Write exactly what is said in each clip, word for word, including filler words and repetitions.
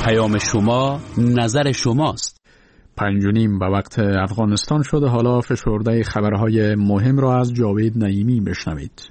پیام شما نظر شماست. پنج و نیم به وقت افغانستان شده. حالا فشرده خبرهای مهم را از جاوید نعیمی بشنوید.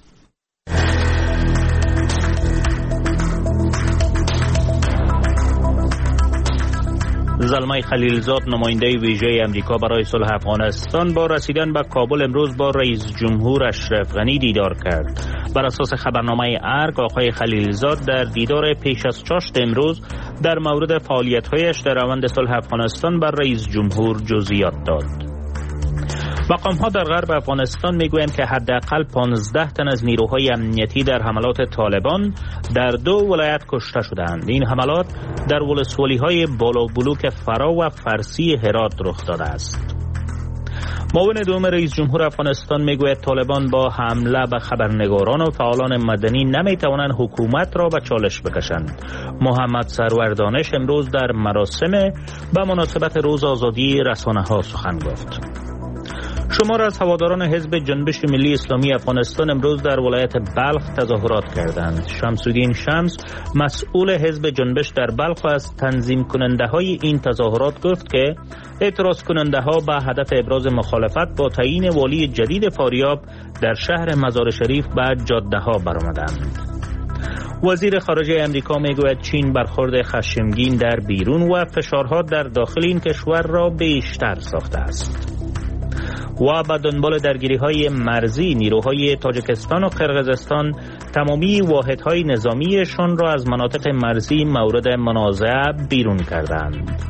زلمه خلیلزاد نماینده ویژه امریکا برای صلح افغانستان با رسیدن به کابل امروز با رئیس جمهور اشرف غنی دیدار کرد. بر اساس خبرنامه ارگ آقای خلیلزاد در دیدار پیش از چاشت امروز در مورد فعالیت‌هایش در روند صلح افغانستان بر رئیس جمهور جزئیات داد. مقام‌ها در غرب افغانستان میگویند که حداقل پانزده تن از نیروهای امنیتی در حملات طالبان در دو ولایت کشته شدند. این حملات در ولسوالی‌های بالا بلوک فرا و فرسی هرات رخ داده است. معاون دوم رئیس جمهور افغانستان میگوید طالبان با حمله به خبرنگاران و فعالان مدنی نمیتوانند حکومت را به چالش بکشند. محمد سرور دانش امروز در مراسم به مناسبت روز آزادی رسانه‌ها سخن گفت. شمار از هواداران حزب جنبش ملی اسلامی افغانستان امروز در ولایت بلخ تظاهرات کردند. شمس‌الدین شمس مسئول حزب جنبش در بلخ از تنظیم کننده های این تظاهرات گفت که اعتراض کننده ها به هدف ابراز مخالفت با تعیین والی جدید فاریاب در شهر مزار شریف به جاده ها برآمدند. وزیر خارجه امریکا میگوید چین برخورد خشمگین در بیرون و فشارها در داخل این کشور را بیشتر ساخته است. و به دنبال درگیری‌های مرزی نیروهای تاجیکستان و قرقیزستان تمامی واحدهای نظامیشان را از مناطق مرزی مورد منازعه بیرون کردند.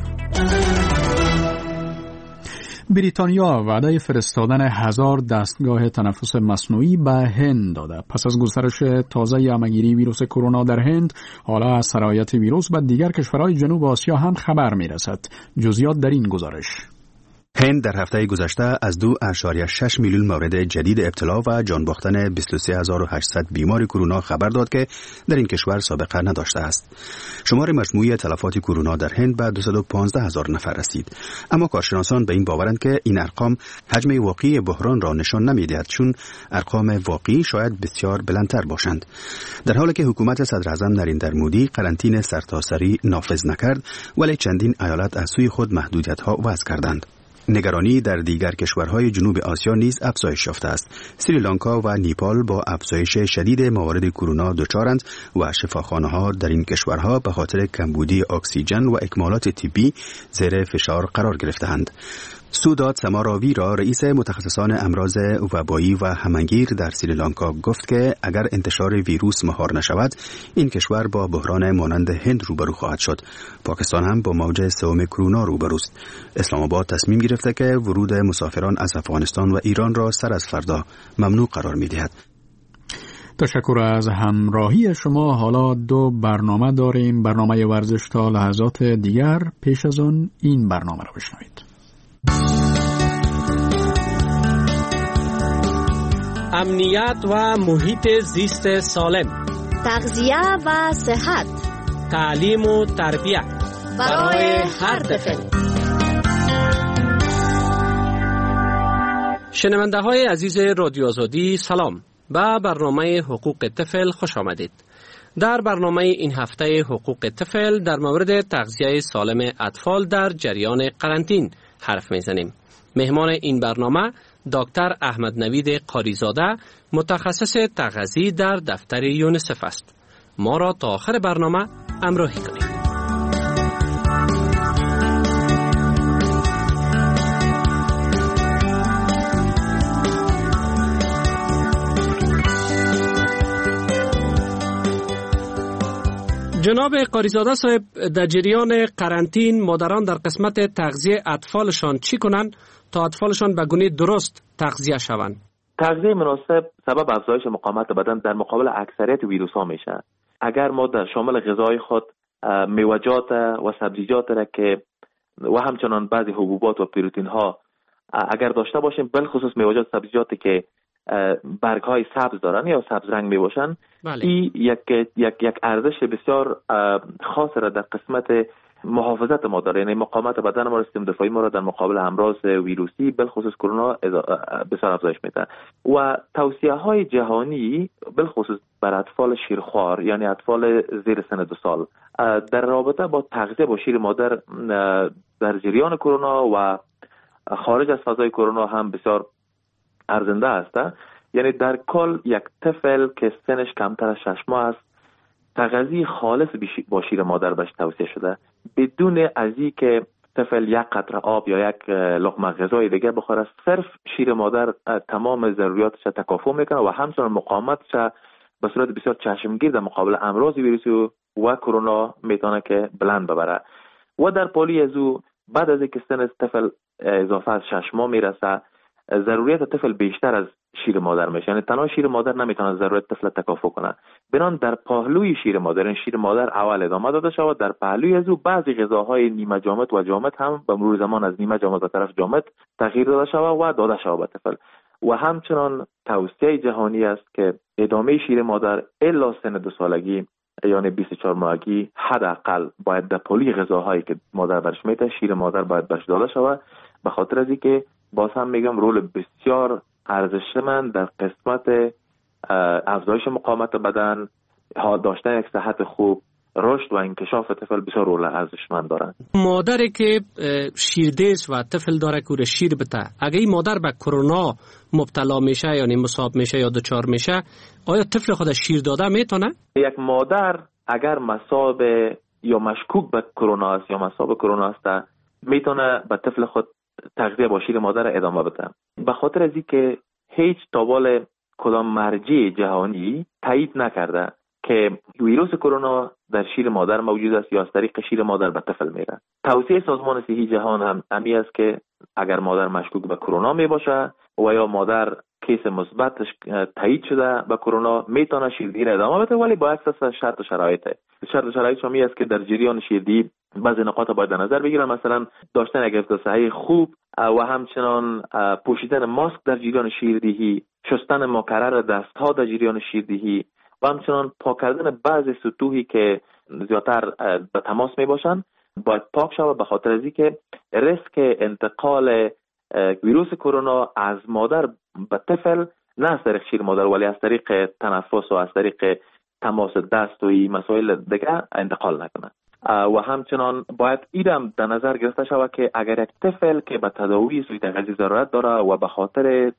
بریتانیا وعده فرستادن هزار دستگاه تنفس مصنوعی به هند داده. پس از گسترش تازه همه‌گیری ویروس کرونا در هند، حالا از سرایت ویروس به دیگر کشورهای جنوب آسیا هم خبر می‌رسد. جزئیات در این گزارش. هند در هفته گذشته از دو ممیز شش میلیون مورد جدید ابتلا و جان باختن بیست و سه هزار و هشتصد بیمار کرونا خبر داد که در این کشور سابقه نداشته است. شمار مجموعی تلفات کرونا در هند به دویست و پانزده هزار نفر رسید. اما کارشناسان به این باورند که این ارقام حجم واقعی بحران را نشان نمی‌دهد، چون ارقام واقعی شاید بسیار بلندتر باشند. در حالی که حکومت صدر اعظم نریندر مودی قرنطینه سرتاسری نافذ نکرد، ولی چندین ایالت از سوی خود محدودیت‌ها وضع کردند. نگرانی در دیگر کشورهای جنوب آسیا نیز افزایش یافته است. سریلانکا و نیپال با افزایش شدید موارد کرونا دچارند و شفاخانه‌ها در این کشورها به خاطر کمبودی اکسیژن و اکمالات طبی زیر فشار قرار گرفته‌اند. سوداد سماراوی را رئیس متخصصان امراض وبایی و همه‌گیر در سریلانکا گفت که اگر انتشار ویروس مهار نشود، این کشور با بحران مانند هند روبرو خواهد شد. پاکستان هم با موج سوم کرونا روبروست. اسلام آباد تصمیم گرفته که ورود مسافران از افغانستان و ایران را سر از فردا ممنوع قرار می‌دهد. تشکر از همراهی شما. حالا دو برنامه داریم. برنامه ورزش تا لحظات دیگر. پیش از آن این برنامه را بشنوید. امنیت و محیط زیست سالم، تغذیه و صحت، تعلیم و تربیت برای هر طفل. شنونده های عزیز رادیو آزادی سلام. به برنامه حقوق طفل خوش آمدید. در برنامه این هفته حقوق طفل در مورد تغذیه سالم اطفال در جریان قرنطین حرف میزنیم. مهمان این برنامه دکتر احمد نوید قاریزاده، متخصص تغذیه در دفتر یونیسف است. ما را تا آخر برنامه همراهی کنید. جناب قاریزاده صاحب، در جریان قرنطین مادران در قسمت تغذیه اطفالشان چی کنند تا اطفالشان به گونه درست تغذیه شوند؟ تغذیه مناسب سبب افزایش مقاومت بدن در مقابل اکثریت ویروس ها میشه. اگر ما در شامل غذای خود میوه‌جات و سبزیجات را که و همچنان بعضی حبوبات و پروتئین ها اگر داشته باشیم، بالخصوص میوه‌جات سبزیجاتی که برگ های سبز دارن یا سبز رنگ می باشن، بله. این یک یک یک ارزش بسیار خاص را در قسمت محافظت ما داره، یعنی مقاومت بدن ما، سیستم دفاعی ما را در مقابل امراض ویروسی بالخصوص کرونا بسیار افزایش میده. و توصیه های جهانی بالخصوص بر اطفال شیرخوار، یعنی اطفال زیر سن دو سال، در رابطه با تغذیه با شیر مادر در جریان کرونا و خارج از فضای کرونا هم بسیار ارزنده است. یعنی در کل یک طفل که سنش کمتر از شش ماه است، تغذیه خالص با شیر مادر بهش توصیه شده، بدون از این که طفل یک قطره آب یا یک لقمه غذای دیگه بخوره. صرف شیر مادر تمام ضروریاتش تکافو میکنه و همچنان مقاومتش به صورت بسیار چشمگیر در مقابل امراض ویروسی و کرونا میتونه که بلند ببره. و در پالی از او بعد از اینکه سن طفل اضافه از شش ماه میرسه، ضروریات طفل بیشتر از شیر مادر میشه، یعنی تنها شیر مادر نمیتونه ضرورت طفل تکافو کنه. بنان در پهلوی شیر مادر، این شیر مادر اول ادامه داده شود، در پهلوی از او بعضی غذاهای نیمه جامد و جامد هم به مرور زمان از نیمه جامد به طرف جامد تغییر داده شود و داده شود به طفل. و همچنان توصیه جهانی است که ادامه شیر مادر الا سن دو سالگی، یعنی بیست و چهار ماهگی، حداقل باید در پهلوی غذاهایی که مادر برش میده شیر مادر باید برش داده شود، به خاطر از اینکه باز هم میگم رول بسیار ارزشمند در قسمت افزایش مقاومت بدن، داشتن یک صحت خوب، رشد و انکشاف طفل بسیار رول ارزشمند دارند. مادری که شیردیس و طفل داره که شیر بته، اگه این مادر به کرونا مبتلا میشه یعنی مصاب میشه یا دچار میشه، آیا طفل خود شیر داده میتونه؟ یک مادر اگر مصاب یا مشکوک به کرونا است یا مصاب کرونا است، میتونه به طفل خود تغذیه با شیر مادر ادامه بده، به خاطر از اینکه هیچ تابال کدام مرجع جهانی تایید نکرده که ویروس کرونا در شیر مادر موجود است یا از طریق شیر مادر به طفل میره. توصیه سازمان صحی جهان هم امی است که اگر مادر مشکوک به کرونا می باشه و یا مادر کیس مثبتش تایید شده به کرونا، میتونه شیردهی ادامه بده، ولی با اساس شرط و شرایط. شرط و شرایط شمی است که در جریان شیردهی بعضی نقاط باید در نظر بگیرن، مثلا داشتن یک حفظ صحی خوب و همچنان پوشیدن ماسک در جریان شیردهی، شستن مکرر دستها در جریان شیردهی و همچنان پاک کردن بعضی سطوحی که زیادتر به تماس می باشن باید پاک شود، به خاطر از اینکه ریسک انتقال ویروس کرونا از مادر به طفل نه از طریق شیر مادر ولی از طریق تنفس و از طریق تماس دست و این مسائل دیگه انتقال نکنه. و همچنان باید ایدم در نظر گرفته شود که اگر یک طفل که به تداوی سوی تغذیه ضرورت داره و به خاطر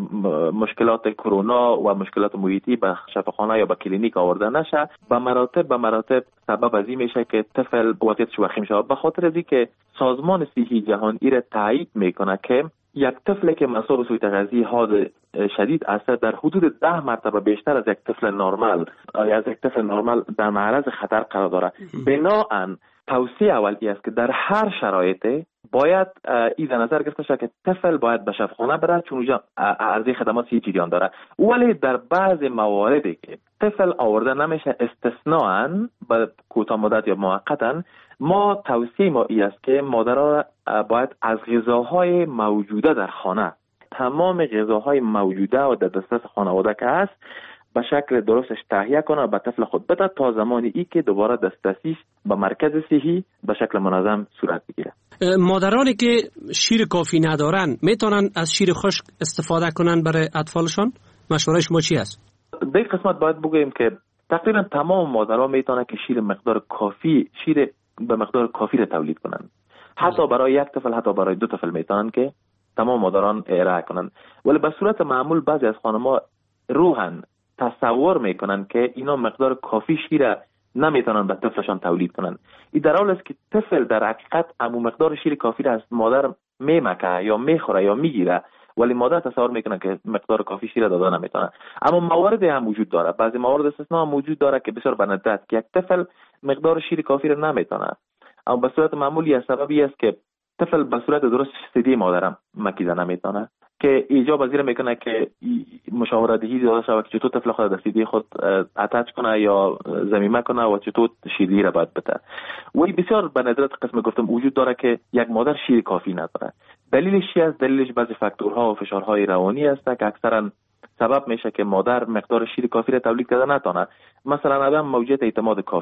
مشکلات کرونا و مشکلات محیطی به شفاخانه یا به کلینیک آورده نشه، به مراتب به مراتب سبب از این میشه که طفل وضعیتش وخیم شود، به خاطر از اینکه سازمان صحی جهان این را تایید میکنه که یک طفل که مصاب سوی تغذیه حاد شدید است در حدود ده مرتبه بیشتر از یک طفل نرمال یا از یک طفل نرمال در معرض خطر قرار داره. بنابراین توصیه اولی است که در هر شرایط باید این در نظر گرفته شود که طفل باید به شفاخانه بره، چون اونجا عرضه خدمات صحی جریان داره. ولی در بعض مواردی که طفل آورده نمیشه، استثناءً به کوتاه مدت یا موقتاً، ما توصیه ما این است که مادرها باید از غذاهای موجوده در خانه، تمام غذاهای موجوده و در دسترس خانواده که هست، به شکل درستش تهیه کنه و به طفل خود بده تا زمانی ای که دوباره دسترسیش به مرکز صحی به شکل منظم صورت بگیره. مادرانی که شیر کافی ندارن میتونن از شیر خشک استفاده کنن برای اطفالشان؟ مشوره شما چی است؟ در این قسمت باید بگوییم که تقریبا تمام مادرها میتونن که شیر مقدار کافی شیر به مقدار کافی را تولید کنن. حتی برای یک طفل، حتی برای دو طفل میتونن که تمام مادران ارائه کنن. ولی به صورت معمول بعضی از خانم‌ها روحاً تصور میکنن که اینا مقدار کافی شیر نمیتونن به طفلشان تولید کنن. این در حالی است که طفل در حقیقت امو مقدار شیر کافی را از مادر میمکه یا میخوره یا میگیره، ولی مادر تصور میکنه که مقدار کافی شیر داده نمیتونه. اما موارد هم وجود داره، بعضی موارد استثنا هم وجود داره که بسیار بندد که یک طفل مقدار شیر کافی را نمیتونه، اما به صورت معمولی از سببی است که طفل به صورت درست سیدی مادرم مکیده نمیتونه، که ایجاب از این میکنه که مشاوره دهی داده شود که چطور طفل خود دستیدی خود اتچ کنه یا ضمیمه کنه و چطور شیردهی را باید بده. و بسیار به ندرت قسم گفتم وجود داره که یک مادر شیر کافی نداره. دلیلش چی است؟ دلیلش بعضی فاکتورها و فشارهای روانی است که اکثرا سبب میشه که مادر مقدار شیر کافی را تولید کرده نتونه. مثلا عدم موجودیت اعتماد کافی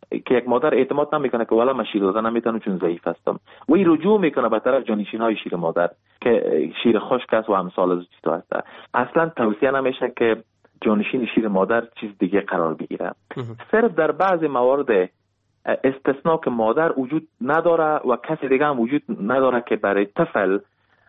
که یک مادر اعتماد نمیکنه که والا من شیر دادن نمیتونم چون ضعیف هستم، و این رجوع میکنه به طرف جانشین های شیر مادر که شیر خشک است و امثال از چیزا هست. اصلا توصیه نمیشه که جانشین شیر مادر چیز دیگه قرار بگیره. صرف در بعض موارد استثناء که مادر وجود نداره و کسی دیگه هم وجود نداره که برای طفل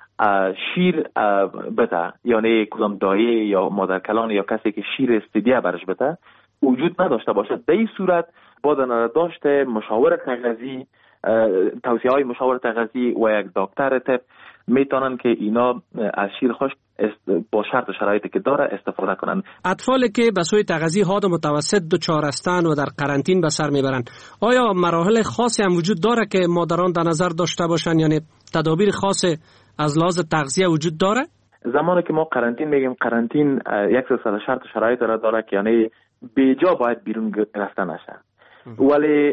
شیر بده، یعنی کدام دایه یا مادر کلان یا کسی که شیر استدیه برش بده وجود نداشته باشد، در این صورت با داشت مشاور تغذی، توصیه های مشاور تغذی و یک دکتر طب میتونن که اینا از شیر خشک با شرط و شرایطی که داره استفاده کنن. اطفالی که به سوی تغذیه حاد متوسط دچار هستند و در قرنطین به سر میبرند، آیا مراحل خاصی هم وجود داره که مادران در نظر داشته باشند؟ یعنی تدابیر خاص از لحاظ تغذیه وجود داره؟ زمانی که ما قرنطین میگیم، قرنطین یک سلسله شرط و شرایط داره, داره که یعنی بیجا باید بیرون رفته نشه، ولی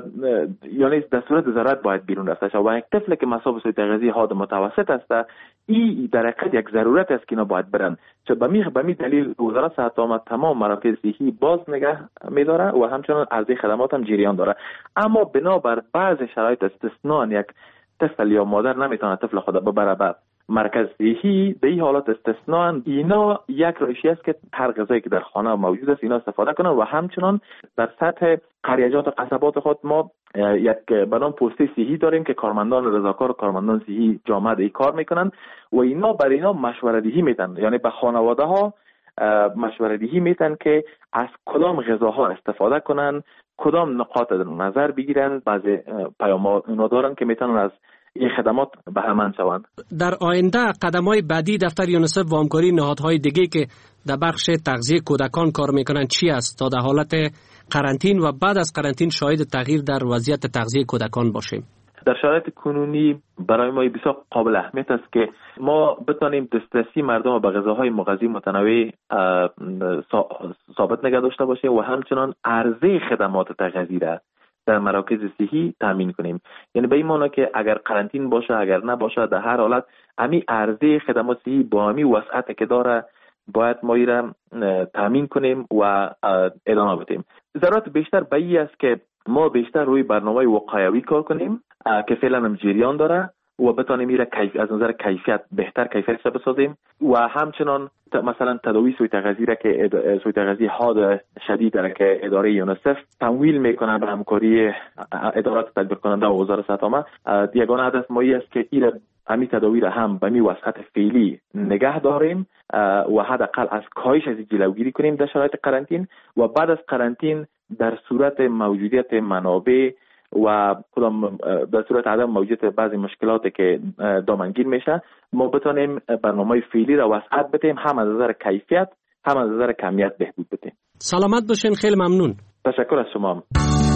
یعنی در صورت ضرورت باید بیرون رفته شه. و یک طفل که مصاب سوی تغذیه حاد متوسط است، این در حقیقت یک ضرورت است که اینا باید برن، چون به می به می دلیل وزارت صحت عامه تمام مراکز صحی باز نگه می‌داره و همچنین عرضه خدمات هم جریان داره. اما بنابر بعض شرایط استثناء یک طفل یا مادر نمیتونه طفل خود ببره به مرکز صحی، به این حالات استثناء اینا یک روشی است که هر غذایی که در خانه موجود است اینا استفاده کنن. و همچنان در سطح قریجات و قصبات خود ما یک بنام پسته صحی داریم که کارمندان رضاکار و کارمندان صحی جامعه ای کار میکنن و اینا برای اینا مشوره دهی میتن، یعنی به خانواده ها مشوره دهی میتن که از کدام غذاها استفاده کنن، کدام نقاط نظر بگیرن. بعضی پیام‌ها اونا دارن که میتونن از این خدمات بهره‌مند شوند. در آینده قدم‌های بعدی دفتر یونیسف و همکاری نهادهای دیگه که در بخش تغذیه کودکان کار میکنن چی است تا در حالت قرنطین و بعد از قرنطین شاهد تغییر در وضعیت تغذیه کودکان باشیم؟ در شرایط کنونی برای ما بسیار قابل اهمیت است که ما بتانیم دسترسی مردم به غذاهای مغذی متنوع ثابت نگه داشته باشیم و همچنان عرضه خدمات تغذیه را در مراکز صحی تامین کنیم. یعنی به این معنی که اگر قرنطین باشه اگر نباشه، در هر حالت امی عرضه خدمات صحی با امی وسعت که داره باید ما را تامین کنیم و ادامه بدیم. ضرورت بیشتر به این است که ما بیشتر روی برنامه وقایوی کار کنیم که فعلا هم جریان داره و بتانیم میره کیف از نظر کیفیت بهتر کیفیتش بسازیم و همچنان مثلا تداوی سوی تغذیه را که سوی تغذیه حاد شدید را که اداره یونیسف تمویل میکنه به همکاری ادارات تدبیر کننده و وزارت صحت عامه، یگانه هدف ما است که این همین تداوی را هم به می وسعت فعلی نگه داریم و حداقل از کاهش از جلوگیری کنیم در شرایط قرنطین و بعد از قرنطین در صورت موجودیت منابع و کدام در صورت عدم موجودیت بعضی مشکلاتی که دامنگیر میشه ما بتونیم برنامه فعلی را وسعت بدیم، هم از نظر کیفیت هم از نظر کمیت بهبود بدیم. سلامت باشین، خیلی ممنون. تشکر از شما.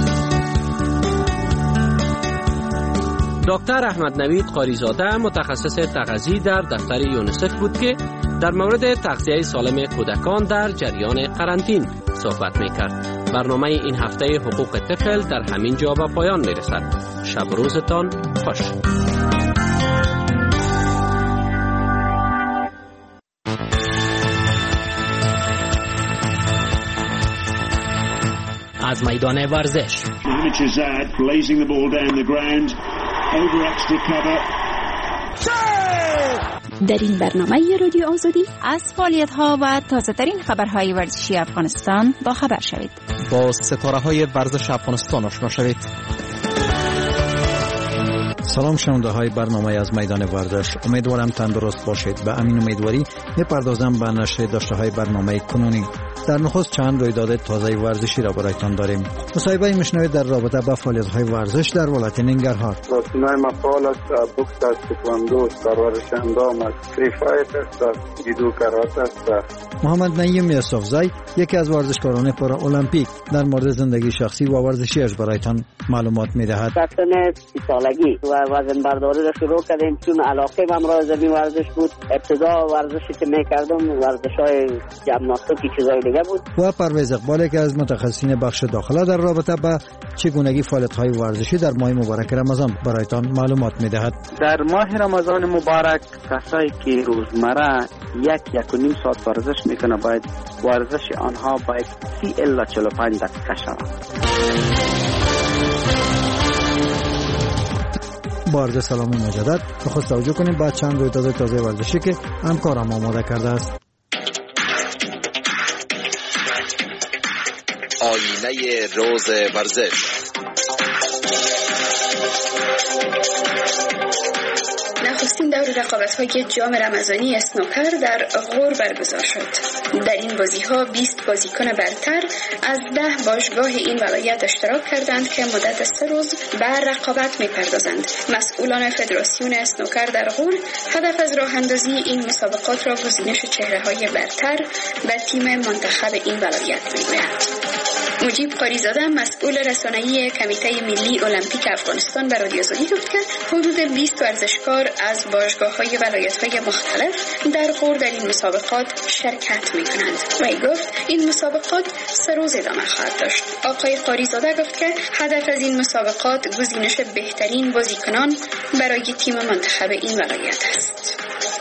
دکتر احمد نوید قاریزاده متخصص تغذیه در دفتر یونیسف بود که در مورد تغذیه سالم کودکان در جریان قرنطین صحبت میکرد. برنامه این هفته حقوق طفل در همین جا به پایان میرسد. شب روزتان خوش. از میدان ورزش در این برنامه رادیو آزادی از فعالیت‌ها و تازه‌ترین خبرهای ورزشی افغانستان با خبر شوید. با ستاره‌های ورزش افغانستان آشنا شوید. سلام شنونده های برنامه از میدان ورزش، امیدوارم تندرست باشید. به امین امیدواری میپردازم به نشر داشته های برنامه کنونی. در نخست چند رویداد تازه ورزشی را برایتان داریم. مصاحبه میشنوید در رابطه با فعالیت های ورزش در ولایت ننگرهار. راسنای مفعال است، بوکس است، تکواندو است، پرورش اندام است، فری فایت است، جودو کراته است. محمد نعیم یوسفزی یکی از ورزشکاران پارا المپیک در مورد زندگی شخصی و ورزشیش برایتان معلومات میدهد. در سن سی سالگی و وزن برداری را شروع کردیم چون علاقه من را زمین ورزش بود. ابتدا ورزشی که میکردم ورزش‌های ژیمناستیک چیزای دیگه بود. و پرویز اقبال که از متخصصین بخش داخله در رابطه با چگونگی فعالیت‌های ورزشی در ماه مبارک رمضان برایتان معلومات میدهد. در ماه رمضان مبارک کسایی که روزمره یک یک و نیم ساعت ورزش میکنه باید ورزش آنها باید سی الی چهل و پنج دقیقه شود. با عرض سلام مجدد بخواست توجه کنیم بعد چند رویداد تازه ورزشی که همکارم آماده کرده است. آینه روز ورزش. نخستین دور رقابت‌های جام رمضانی اسنوکر در غور برگزار شد. در این بازی‌ها بیست بازیکن برتر از ده باشگاه این ولایت اشتراک کردند که مدت سه روز بر رقابت می‌پردازند. مسئولان فدراسیون اسنوکر در غور هدف از راه اندازی این مسابقات را گزینش چهره‌های برتر و تیم منتخب این ولایت می‌گویند. مجیب قاریزاده مسئول رسانه‌ای کمیته ملی المپیک افغانستان به رادیو آزادی گفت که حدود بیست ورزشکار از باشگاه‌های ولایت‌های مختلف در غور در این مسابقات شرکت می‌کنند. وی گفت این مسابقات سه روز ادامه خواهد داشت. آقای قاریزاده گفت که هدف از این مسابقات گزینش بهترین بازیکنان برای تیم منتخب این ولایت است.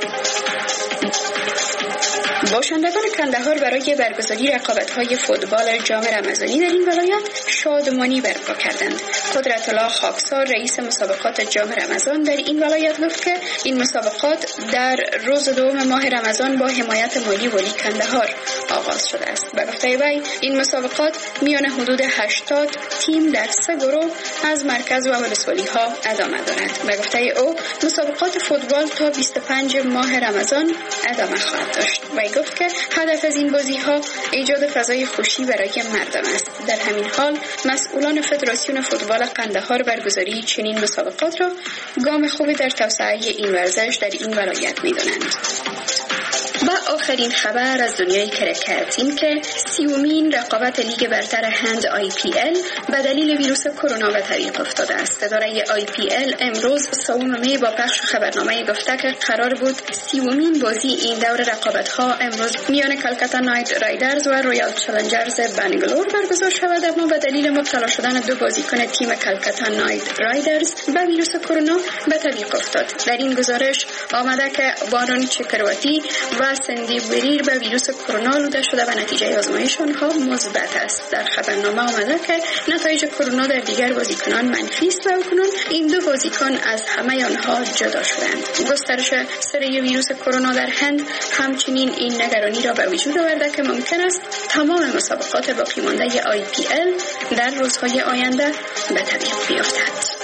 باشندگان کندهار برای برگزاری رقابت‌های فوتبال جام رمضانی در این ولایت شادمانی برپا کردند. قدرت الله خاکسار رئیس مسابقات جام رمضان در این ولایت گفت که این مسابقات در روز دوم ماه رمضان با حمایت مالی ولی کندهار آغاز شده است. به گفته وی این مسابقات میان حدود هشتاد تیم در سه گروه از مرکز و ولسوالی‌ها ادامه دارد. به گفته او مسابقات فوتبال تا بیست و پنجم ماه رمضان ادامه خواهد داشت. وی گفت که هدف از این بازی‌ها ایجاد فضای خوشی برای مردم است. در همین حال مسئولان فدراسیون فوتبال قندهار برگزاری چنین مسابقات را گام خوبی در توسعه این ورزش در این ولایت می‌دانند. و آخرین خبر از دنیای کرکت این که سیومین رقابت لیگ برتر هند آی پی ال به دلیل ویروس کرونا به تعویق افتاده است. اداره آی پی ال امروز سوم می با پخش خبرنامه گفته که قرار بود سیومین بازی این دور رقابت‌ها امروز میان کلکتا نایت رایدرز و رویال چالنجرز بنگلور برگزار شود، اما به دلیل مبتلا شدن دو بازیکن تیم کلکتا نایت رایدرز به ویروس کرونا به تعویق افتاد. در این گزارش آمده که وارون چکرواتی و سندی وریر به ویروس کرونا آلوده شده و نتیجه آزمایش آنها مثبت است. در خبرنامه آمده که نتایج کرونا در دیگر بازیکنان منفی است و اکنون این دو بازیکن از همه آنها جدا شدند. گسترش سری ویروس کرونا در هند همچنین این نگرانی را به وجود آورده که ممکن است تمام مسابقات باقی مانده آی پی ال در روزهای آینده به تعویق بیفتد.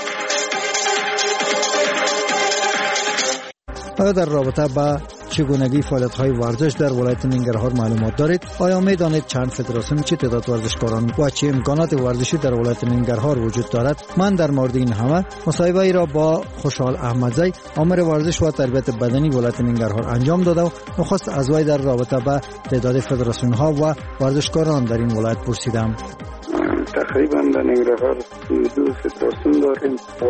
آیا در رابطه با چگونگی فعالیت‌های ورزش در ولایت ننگرهار معلومات دارید؟ آیا می‌دانید چند فدراسیون چه تعداد ورزشکاران و چه امکانات ورزشی در ولایت ننگرهار وجود دارد؟ من در مورد این همه مصاحبه ای را با خوشحال احمدزی آمر ورزش و تربیت بدنی ولایت ننگرهار انجام داده و نخست از وی در رابطه با تعداد فدراسیون‌ها و ورزشکاران در این ولایت پرسیدم. تقریبا در ننگرهار دو فدراسیون داریم و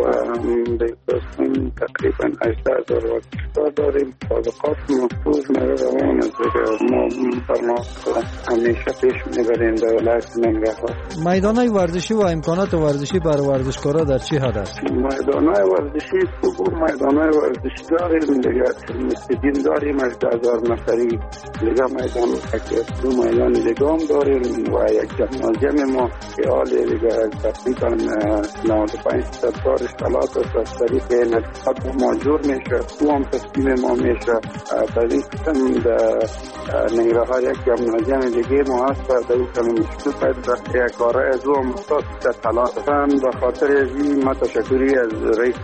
در فدراسیون تقریبا هجده هزار ورزشکار داریم. مسابقات مفروض مره روان است که ما برنامه همیشه پیش میبریم در ولایت ننگرهار. میدانهای ورزشی و امکانات ورزشی برای ورزشکارا در چه حد است؟ میدانهای ورزشی خوب میدانهای ورزشی داریم، دیگه مستدین داریم هجده هزار نفری، دیگه میدان دو میدان دیگه هم داریم و یک جمنازیم ما که حالی دیگه تقریبا نود و پنج درصد کارش طلات است از طریق نفقات ما جور میشه، او هم تصمیم ما میشه. در این قسم در ننگرهار یک جمنازیم دیگه ما هست در این قسم مشکل پیدا یک کاره از او هم مستاس طلات هم. به خاطر ازی ما تشکری از رئیس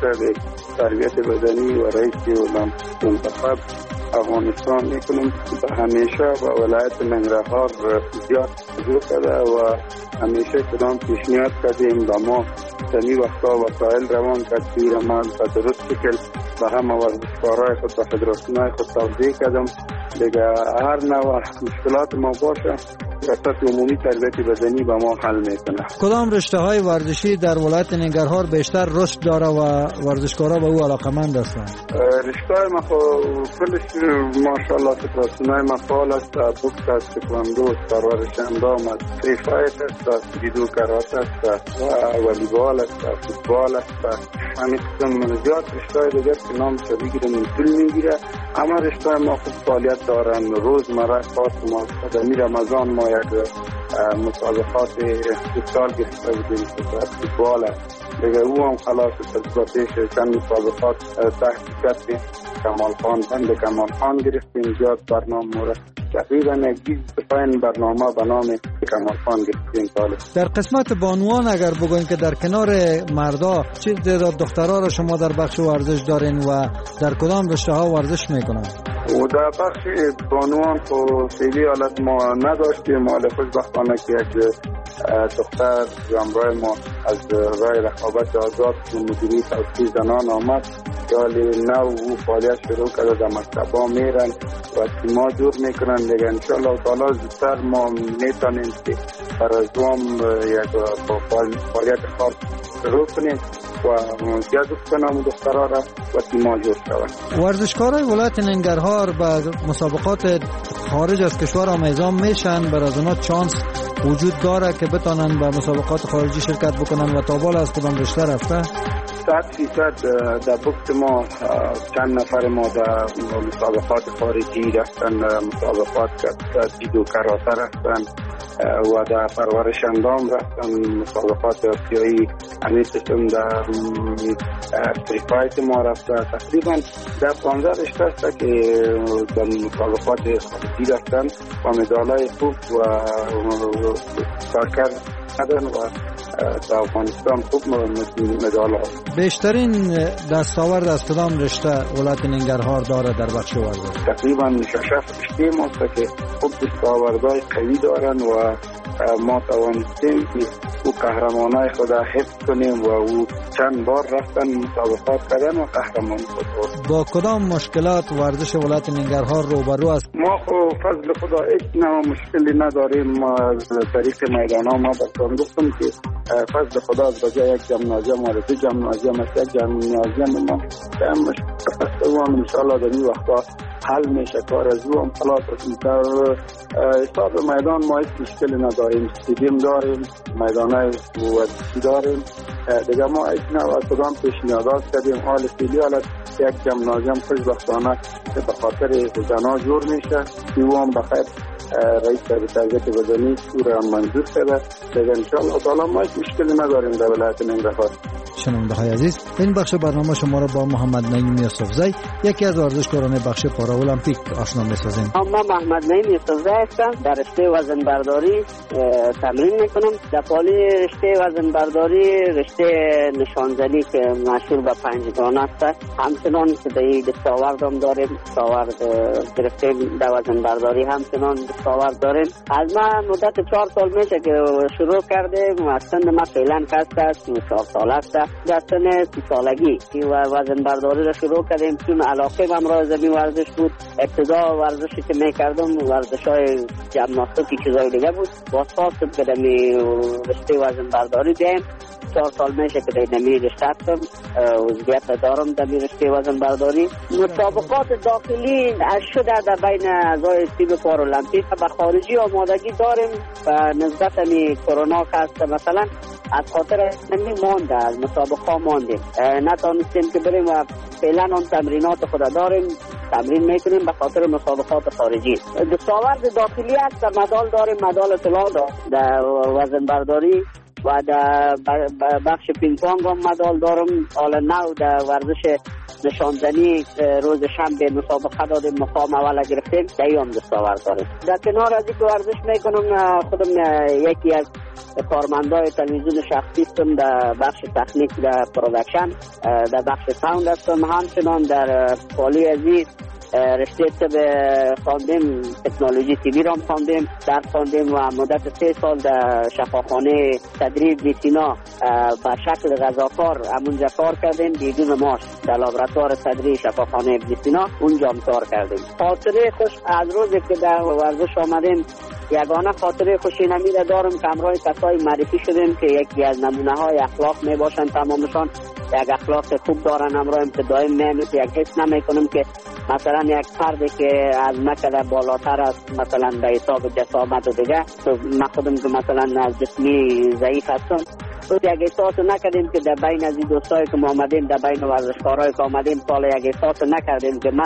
تربیت بدنی و رئیس منتخب افغانستان میکنم و همیشه با ولایت ننگرهار زیاد توجه کرده و همیشه کدام پیشنهاد کردیم و ما تنی وقتا وسایل روان کردیم و من به درست شکل به همه ورزشکارهای خود و فدراسیونهای خود توضیح کردم دیگه هر نوع مشکلات ما باشه ریاست عمومی تربیت بدنی به ما حل میکنه. کدام رشته های ورزشی در ولایت ننگرهار بیشتر رشد داره و ورزشکارا به او علاقمند هستند؟ رشته های ما کلش ماشاءالله فدراسیونهای ما فعال است. بوکس است، تکواندو است، پرورش اندام است، فری فایت است، جودو کراته است و والیبال است، فوتبال است. همین قسم زیاد رشته های دیگر که نام شبیه رو منطول میگیره. اما رشته ما خوب فعالیت دارن. روزمره خاص ما در رمضان ما ما یک مسابقات فوتبال گرفته بودیم فوتبال دیگه او هم خلاص تجربهش چند مسابقات تحت کسب کمال خان بند کمال خان گرفتیم زیاد برنامه مورد تقریبا یک بیست پنج برنامه به نام کمال خان گرفتیم سال. در قسمت بانوان اگر بگوین که در کنار مردا چه تعداد دخترها را شما در بخش ورزش دارین و در کدام رشته ها ورزش میکنن؟ و در بخش بانوان خو خیلی حالت ما نداشتیم، حال خوشبختانه که یک دختر همراه ما از راه رقابت آزاد مدیری توسعه زنان آمد سال نو او فعالیت شروع کرده در مکتبا میرن و تیما جور میکنن دیگه انشاءالله تعالی زودتر ما میتونیم که برای دوام یک فعالیت خاص شروع کنیم و جذب کنم دخترها را و تیما جور شود. ورزشکارای ولایت ننگرهار به مسابقات خارج از کشور آمیزان میشن، برای از اونا چانس وجود داره که بتانن به مسابقات خارجی شرکت بکنن و تا بالا از کدام رشته رفته؟ صد فیصد در بوکس ما چند نفر ما در مسابقات خارجی رفتن، مسابقات جودو کراته رفتن و در پرورش اندام رفتن، مسابقات آسیایی امیتشون در فریفایت ما رفته. تقریبا در پانزده رشته است که در مسابقات خارجی رفتن و مدالای خوب و کارکرد کردن و در افغانستان خوب مدال ها. بیشترین دستاورد از کدام رشته ولایت ننگرهار داره در بخش ورزش؟ تقریبا شش رشته ماست که خوب دستاوردهای قوی دارن و ما توانستیم که او قهرمانای خود حفظ کنیم و او چند بار رفتن مسابقات کردن و قهرمانی خود بود. با کدام مشکلات ورزش ولایت ننگرهار روبرو است؟ ما خو فضل خدا هیچ نوع مشکلی نداریم. ما از طریق میدان ها ما بسان گفتم که فضل خدا از بجای یک جمنازیم و دو جمنازیم است، یک جمنازیم ما هم مشکل است و انشاءالله در این وقتا حل میشه کار از او هم خلاص است. در حساب میدان ما هیچ مشکلی نداریم، استادیوم داریم، میدانای ورزشی داریم دیگه. ما هیچ نوع کدام پیشنهادات کردیم. حال فعلی حالت یک جمنازیم خوشبختانه به خاطر زنا جور میشه که او هم بخیر رئیس تربیت بدنی او را منظور کرده دیگه. انشاءالله تعالی ما هیچ مشکلی نداریم در ولایت ننگرهار. شنونده های عزیز، این بخش برنامه شما را با محمد نعیم یوسفزی، یکی از ورزشکاران بخش پارالمپیک آشنا می‌سازیم. من محمد نعیم یوسفزی هستم، در رشته وزن برداری تمرین میکنم. در پالی رشته وزن برداری رشته نشانزنی که مشهور به پنجگانه است، همچنان که در دستاوردم داریم، دستاورد گرفته در وزن برداری همچنان دستاورد داریم. از من مدت چهار سال میشه که شروع کردیم و سن ما فعلا کسب است چهار سال است. در سن سی سالگی که وزن برداری را شروع کردیم چون علاقه من را زمین ورزش بود. ابتدا ورزشی که میکردم ورزش های جمناستیکی چیزای دیگه بود. واسطه که دمی رشته وزن برداری دیم چهار سال میشه که دمی رشته هستم، عضویت دارم دمی رشته وزن برداری. مسابقات داخلی از شده در بین اعضای تیم پارالمپیک و خارجی آمادگی داریم و نسبت می کرونا که هست مثلا از خاطر نمی مانده از مسابقه ماندیم نتانستیم که بریم و فعلا آن تمرینات خود داریم تمرین میکنیم به خاطر مسابقات خارجی. دستاورد داخلی هست، مدال داریم، مدال طلا در وزن برداری و در بخش پینگ پونگ هم مدال دارم. حالا نو در ورزش نشاندنی روز شنبه مسابقه دادیم، مقام اول گرفتیم، در هم دستاورد داریم. در کنار از اینکه ورزش میکنم خودم یکی از کارمندای تلویزیون شخصی هستم در بخش تکنیک در پروداکشن، در بخش ساوند هستم. همچنان در پالی ازی رشته طب خواندیم، تکنولوژی تیوی را خواندیم، درس خواندیم و مدت سه سال در شفاخانه تدریب بیسینا به شکل غذاکار همونجا کار کردیم بدون معاش در لابراتوار تدریب شفاخانه بیسینا اونجا هم کار کردیم. خاطره خوش از روزی که در ورزش آمدیم یگانه خاطره خوشی نمیده دارم که همراه کسای معرفی شدیم که یکی از نمونه های اخلاق می باشن، تمامشان یک اخلاق خوب دارن. همراه ابتدای من یک حس نمی کنم که مثلا یک فردی که از مکه بالاتر است مثلا به حساب جسامت و دیگه، تو من خودم که مثلا از جسمی ضعیف هستم، تو یک احساس نکردیم که در بین از این دوستایی که ما آمدیم، در بین ورزشکارایی که آمدیم سال یک احساس نکردیم که من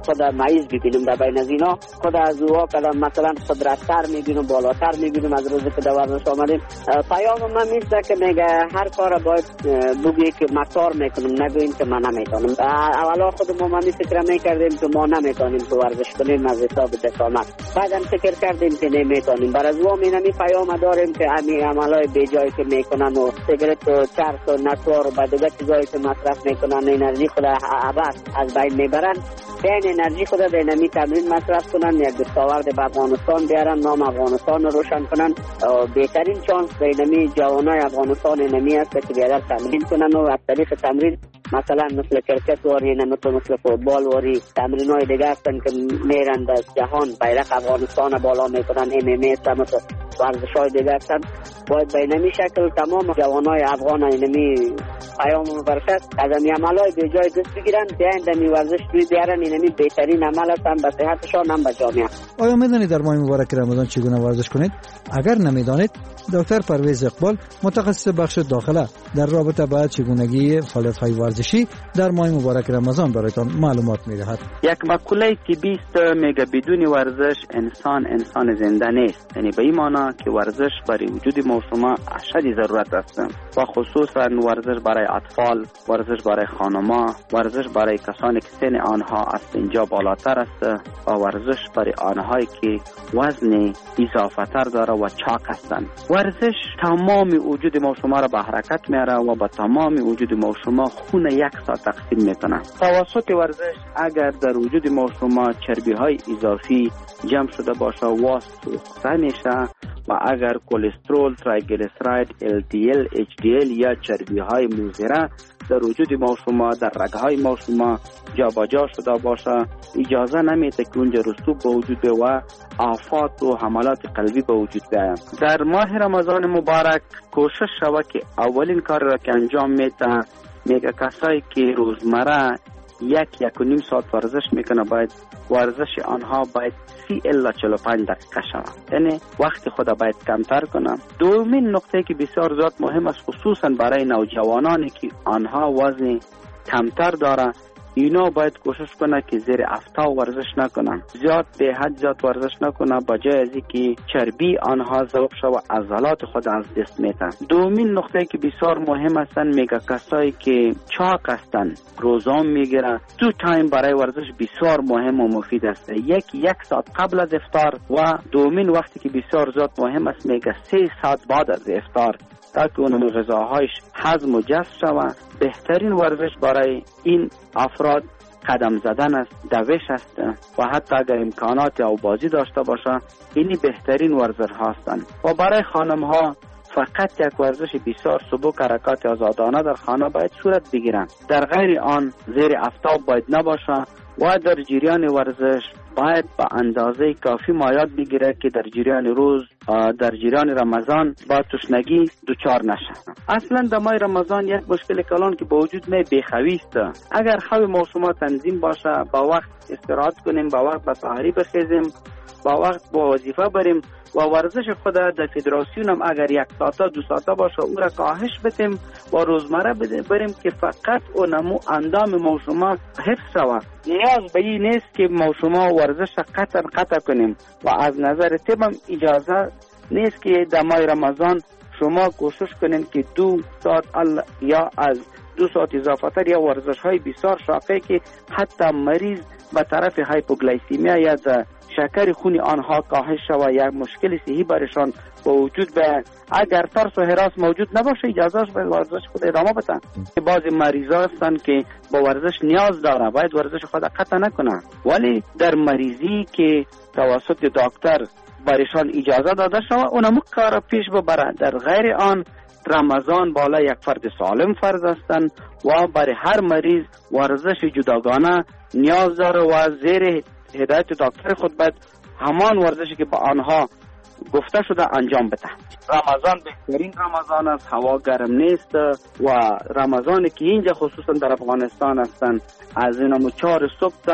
خود مایز ببینیم در بین از اینا. خود از اوها کدام مثلا قدرت‌تر میبینیم، بالاتر میبینیم از روزی که در ورزش آمدیم. پیام من میشه که میگه هر کار باید بگی که ما کار میکنیم، نگوییم که ما نمیتونیم. اولا خود ما می فکر میکردیم که ما نمیتونیم تو ورزش کنیم از حساب دسامت، بعدم فکر کردیم که نمیتونیم. برای از او مینمی پیام داریم که امی عملای بیجایی که میکنن و سیگرت و چرس و نسوار و بدوگه چیزایی که مصرف میکنن انرژی خود عباس از بین میبرن، بین انرژی خود به نمی تمرین مصرف کنن، یک دستاورد به افغانستان بیارن، نام افغانستان رو روشن کنن. بهترین چانس به نمی جوانای افغانستان نمی است که بیادر تمرین کنن و از طریق تمرین مثلا مثل کرکت واری، مثل مثل فوتبال واری تمرین های دیگه هستن که میرن در جهان بیرق افغانستان بالا میکنن، ام ام ای مثل ورزش های دیگه هستن. باید به نمی شکل تمام جوانای افغان اینمی پیام برشد از امی عملای به جای دست بگیرن، بیاین دمی ورزش روی بیارن. اینمی بهترین عمل هستن به صحتشان هم به جامعه. آیا میدانید در ماه مبارک رمضان چگونه ورزش کنید؟ اگر نمیدانید، دکتر پرویز اقبال متخصص بخش داخله در رابطه با چگونگی فعالیت‌های ورزشی در ماه مبارک رمضان برایتان معلومات می‌دهد. یک مقوله طبی است میگه بدون ورزش انسان انسان زنده نیست. یعنی به این معنی که ورزش برای وجود ما شما اشد ضرورت است و خصوصا ورزش برای اطفال، ورزش برای خانم‌ها، ورزش برای کسانی که سن آنها از اینجا بالاتر است و ورزش برای آنهایی که وزن اضافه تر داره و چاق هستند. ورزش تمام وجود ما شما را به حرکت میاره و با تمام وجود ما شما خون یک ساعت تقسیم میکنه. توسط ورزش اگر در وجود ما شما چربی های اضافی جمع شده باشه و سوخته میشه و اگر کلسترول، تریگلیسیراید، ال دی ال، اچ دی ال یا چربی های مضره در وجود ما شما در رگهای ما شما جابجا شده باشه، اجازه نمیده که اونجا رسوب به وجود بیاید و آفات و حملات قلبی به وجود بیاید. در ماه رمضان مبارک کوشش شود که اولین کار را که انجام میده میگه کسایی که روزمره یک یک و نیم ساعت ورزش میکنه باید ورزش آنها باید سی الی چهل و پنج دقیقه شود، یعنی وقت خود باید کمتر کنم. دومین نقطه که بسیار زیاد مهم است خصوصا برای نوجوانانی که آنها وزن کمتر داره، اینا باید کوشش کنه که زیر افتا ورزش نکنن، زیاد به حد زیاد ورزش نکنه، بجای از اینکه چربی آنها ذوب شود عضلات خود از دست میتن. دومین نقطه که بسیار مهم هستن میگه کسایی که چاق هستن روزان میگیرن، دو تایم برای ورزش بسیار مهم و مفید است. یک یک ساعت قبل از افطار و دومین وقتی که بسیار زیاد مهم است میگه سه ساعت بعد از افطار، تاکه اون غذاهایش هضم و جذب شود. بهترین ورزش برای این افراد قدم زدن است، دوش است و حتی اگر امکانات او بازی داشته باشه اینی بهترین ورزش هستند. و برای خانم ها فقط یک ورزش بسیار سبک حرکات آزادانه در خانه باید صورت بگیرند، در غیر آن زیر آفتاب باید نباشه و در جریان ورزش باید به اندازه کافی مایات بگیره که در جریان روز در جریان رمضان با تشنگی دوچار نشه. اصلا در ماه رمضان یک مشکل کلان که با وجود می بیخوی است. اگر خواب ما شما تنظیم باشه، با وقت استراحت کنیم، با وقت به سحری بخیزیم، با وقت با وظیفه بریم و ورزش خود در فدراسیون هم اگر یک ساعته دو ساعته باشه او را کاهش بدیم و روزمره بریم که فقط اونمو اندام ما شما حفظ شود. نیاز به این نیست که ما شما ورزش قطع قطع کنیم و از نظر طب هم اجازه نیست که در ماه رمضان شما کوشش کنیم که دو ساعت یا از دو ساعت اضافه تر یا ورزش های بسیار شاقه که حتی مریض به طرف هایپوگلایسیمیا یا شکر خون آنها کاهش شود، یک مشکل صحی برشان با وجود بیاید. اگر ترس و هراس موجود نباشه اجازه به ورزش خود ادامه بدن. بعضی مریضا هستن که با ورزش نیاز دارن، باید ورزش خود قطع نکنن، ولی در مریضی که توسط دکتر برشان اجازه داده شود اونم کار پیش ببره. در غیر آن رمضان بالا یک فرد سالم فرض هستند و برای هر مریض ورزش جداگانه نیاز داره و زیر هدایت دکتر خود باید همان ورزشی که با آنها گفته شده انجام بده. رمضان بهترین رمضان است، هوا گرم نیست و رمضانی که اینجا خصوصا در افغانستان هستند از اینم چهار صبح تا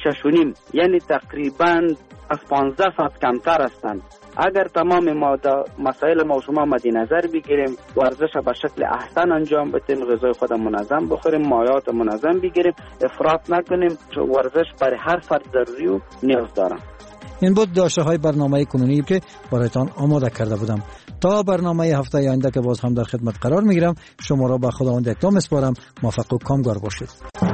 شش و نیم، یعنی تقریبا از پانزده ساعت کمتر هستند. اگر تمام ما مسائل ما شما مد نظر بگیریم، ورزش به شکل احسن انجام بدیم، غذای خود منظم بخوریم، مایعات منظم بگیریم، افراط نکنیم، ورزش برای هر فرد ضروری و نیاز دارم. این بود داشته های برنامه کنونی که برایتان آماده کرده بودم. تا برنامه هفته آینده که باز هم در خدمت قرار میگیرم، شما را به خداوند یکتا میسپارم. موفق و کامگار باشید.